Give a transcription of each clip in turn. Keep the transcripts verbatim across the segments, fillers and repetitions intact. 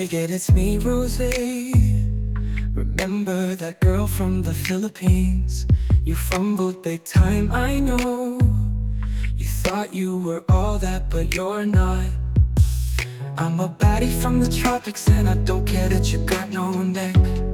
it, it's me, Rose. Remember that girl from the Philippines? You fumbled big time, I know. You thought you were all that, but you're not. I'm a baddie from the tropics, and I don't care that you got no neck.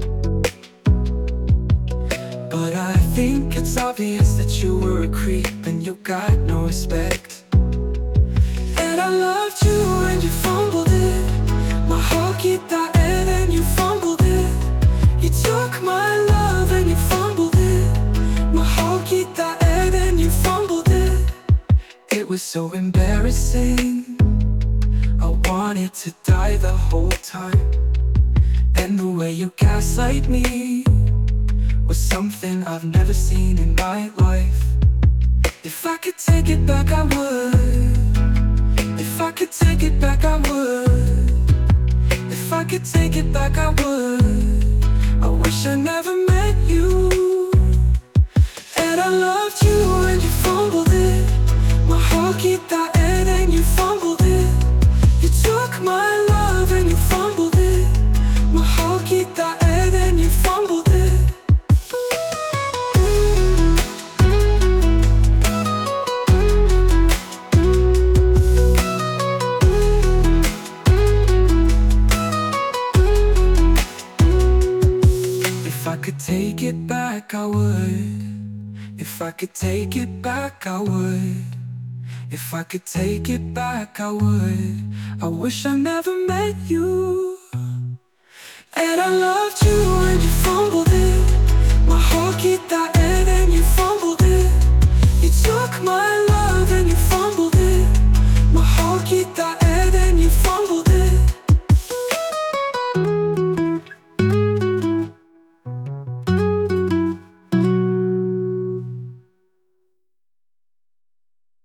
But I think it's obvious that you were a creep and you got no respect. And I loved you and you fumbled it. Mahal kita and then you fumbled it. You took my love and you fumbled it. Mahal kita and then you fumbled it. It was so embarrassing. I wanted to die the whole time. And the way you gaslight me was something I've never seen in my life. If I could take it back, I would. If I could take it back, I would. If I could take it back, I would. I wish I never met you. And I loved you and you fumbled it. Mahal kita and then you fumbled it. You took my love and you fumbled it. Mahal kita and then you fumbled it. If I could take it back, I would. If I could take it back, I would. If I could take it back, I would. I wish I never met you. And I loved you and you fumbled it. Mahal kita and then you fumbled it.